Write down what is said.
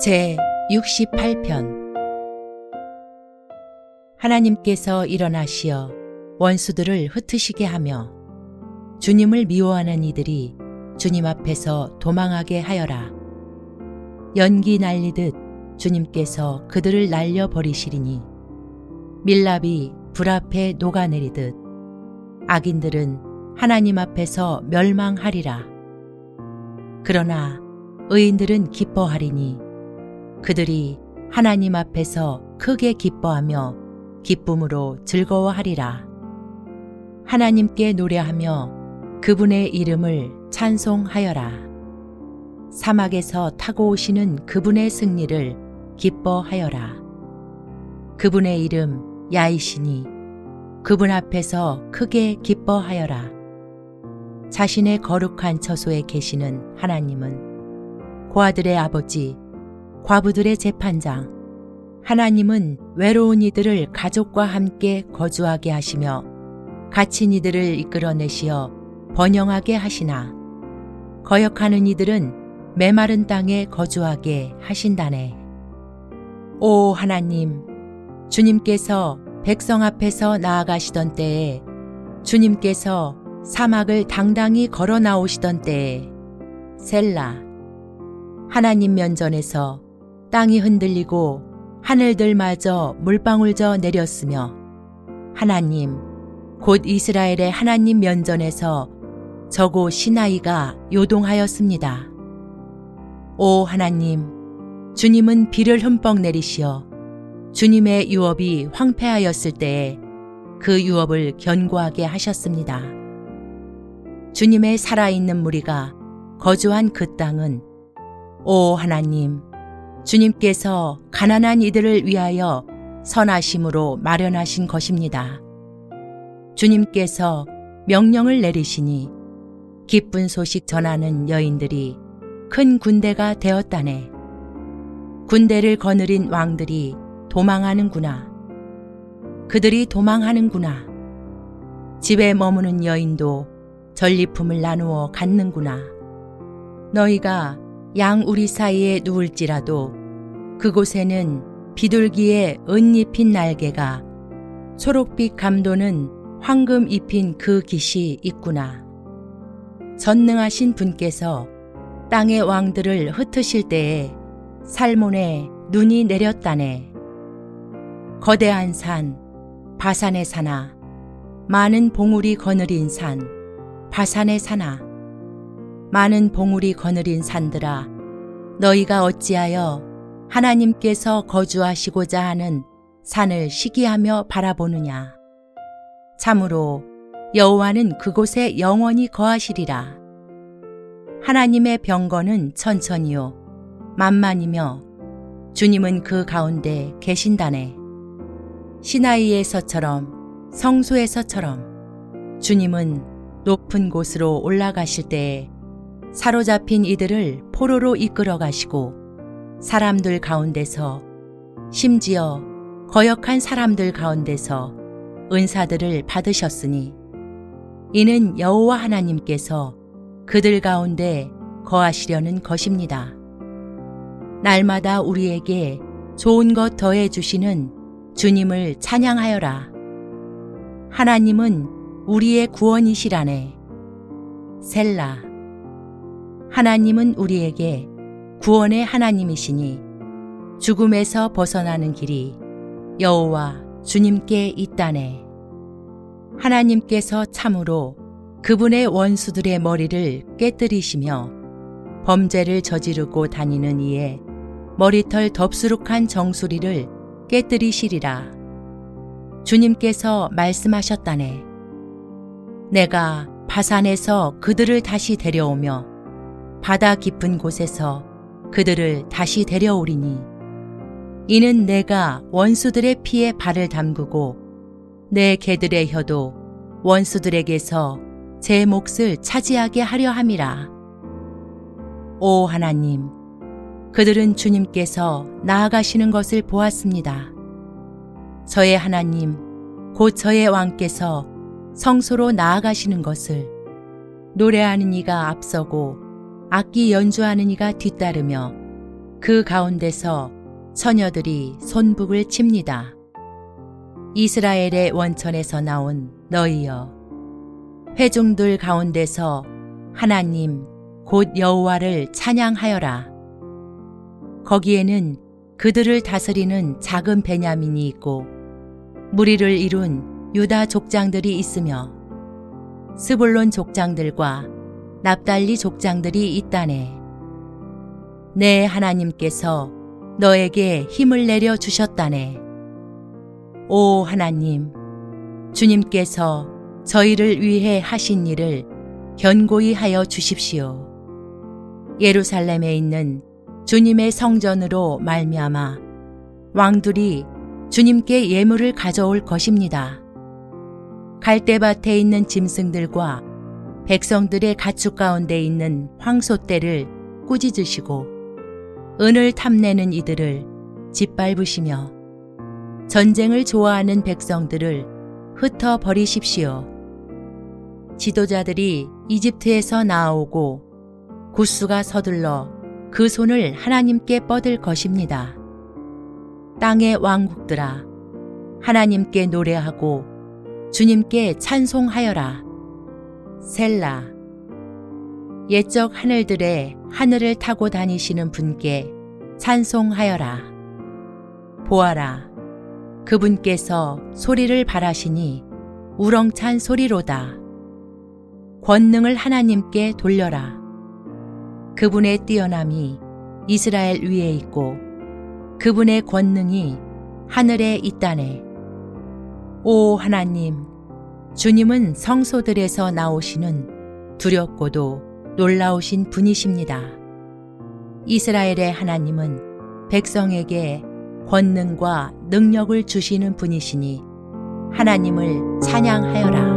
제 68편. 하나님께서 일어나시어 원수들을 흩으시게 하며 주님을 미워하는 이들이 주님 앞에서 도망하게 하여라. 연기 날리듯 주님께서 그들을 날려버리시리니 밀랍이 불 앞에 녹아내리듯 악인들은 하나님 앞에서 멸망하리라. 그러나 의인들은 기뻐하리니 그들이 하나님 앞에서 크게 기뻐하며 기쁨으로 즐거워하리라. 하나님께 노래하며 그분의 이름을 찬송하여라. 사막에서 타고 오시는 그분의 승리를 기뻐하여라. 그분의 이름 야이시니 그분 앞에서 크게 기뻐하여라. 자신의 거룩한 처소에 계시는 하나님은 고아들의 아버지, 과부들의 재판장, 하나님은 외로운 이들을 가족과 함께 거주하게 하시며 갇힌 이들을 이끌어내시어 번영하게 하시나 거역하는 이들은 메마른 땅에 거주하게 하신다네. 오 하나님, 주님께서 백성 앞에서 나아가시던 때에, 주님께서 사막을 당당히 걸어 나오시던 때에, 셀라. 하나님 면전에서 땅이 흔들리고 하늘들마저 물방울져 내렸으며 하나님, 곧 이스라엘의 하나님 면전에서 저고 시나이가 요동하였습니다. 오 하나님, 주님은 비를 흠뻑 내리시어 주님의 유업이 황폐하였을 때에 그 유업을 견고하게 하셨습니다. 주님의 살아있는 무리가 거주한 그 땅은 오 하나님, 주님께서 가난한 이들을 위하여 선하심으로 마련하신 것입니다. 주님께서 명령을 내리시니 기쁜 소식 전하는 여인들이 큰 군대가 되었다네. 군대를 거느린 왕들이 도망하는구나. 그들이 도망하는구나. 집에 머무는 여인도 전리품을 나누어 갖는구나. 너희가 양우리 사이에 누울지라도 그곳에는 비둘기의 은 입힌 날개가, 초록빛 감도는 황금 입힌 그 깃이 있구나. 전능하신 분께서 땅의 왕들을 흩으실 때에 살몬에 눈이 내렸다네. 거대한 산, 바산의 산아, 많은 봉우리 거느린 산, 바산의 산아, 많은 봉우리 거느린 산들아, 너희가 어찌하여 하나님께서 거주하시고자 하는 산을 시기하며 바라보느냐. 참으로 여호와는 그곳에 영원히 거하시리라. 하나님의 병거는 천천히요 만만이며 주님은 그 가운데 계신다네. 시나이에서처럼 성소에서처럼 주님은 높은 곳으로 올라가실 때에 사로잡힌 이들을 포로로 이끌어 가시고 사람들 가운데서, 심지어 거역한 사람들 가운데서 은사들을 받으셨으니 이는 여호와 하나님께서 그들 가운데 거하시려는 것입니다. 날마다 우리에게 좋은 것 더해 주시는 주님을 찬양하여라. 하나님은 우리의 구원이시라네. 셀라. 하나님은 우리에게 구원의 하나님이시니 죽음에서 벗어나는 길이 여호와 주님께 있다네. 하나님께서 참으로 그분의 원수들의 머리를 깨뜨리시며 범죄를 저지르고 다니는 이의 머리털 덥수룩한 정수리를 깨뜨리시리라. 주님께서 말씀하셨다네. 내가 바산에서 그들을 다시 데려오며 바다 깊은 곳에서 그들을 다시 데려오리니 이는 내가 원수들의 피에 발을 담그고 내 개들의 혀도 원수들에게서 제 몫을 차지하게 하려 함이라. 오 하나님, 그들은 주님께서 나아가시는 것을 보았습니다. 저의 하나님, 곧 저의 왕께서 성소로 나아가시는 것을 노래하는 이가 앞서고 악기 연주하는 이가 뒤따르며 그 가운데서 처녀들이 손북을 칩니다. 이스라엘의 원천에서 나온 너희여, 회중들 가운데서 하나님 곧 여호와를 찬양하여라. 거기에는 그들을 다스리는 작은 베냐민이 있고 무리를 이룬 유다 족장들이 있으며 스불론 족장들과 납달리 족장들이 있다네. 내 하나님께서 너에게 힘을 내려 주셨다네. 오 하나님, 주님께서 저희를 위해 하신 일을 견고히 하여 주십시오. 예루살렘에 있는 주님의 성전으로 말미암아 왕들이 주님께 예물을 가져올 것입니다. 갈대밭에 있는 짐승들과 백성들의 가축 가운데 있는 황소떼를 꾸짖으시고 은을 탐내는 이들을 짓밟으시며 전쟁을 좋아하는 백성들을 흩어 버리십시오. 지도자들이 이집트에서 나아오고 굿수가 서둘러 그 손을 하나님께 뻗을 것입니다. 땅의 왕국들아, 하나님께 노래하고 주님께 찬송하여라. 셀라. 옛적 하늘들의 하늘을 타고 다니시는 분께 찬송하여라. 보아라, 그분께서 소리를 발하시니 우렁찬 소리로다. 권능을 하나님께 돌려라. 그분의 뛰어남이 이스라엘 위에 있고 그분의 권능이 하늘에 있다네. 오 하나님, 주님은 성소들에서 나오시는 두렵고도 놀라우신 분이십니다. 이스라엘의 하나님은 백성에게 권능과 능력을 주시는 분이시니 하나님을 찬양하여라.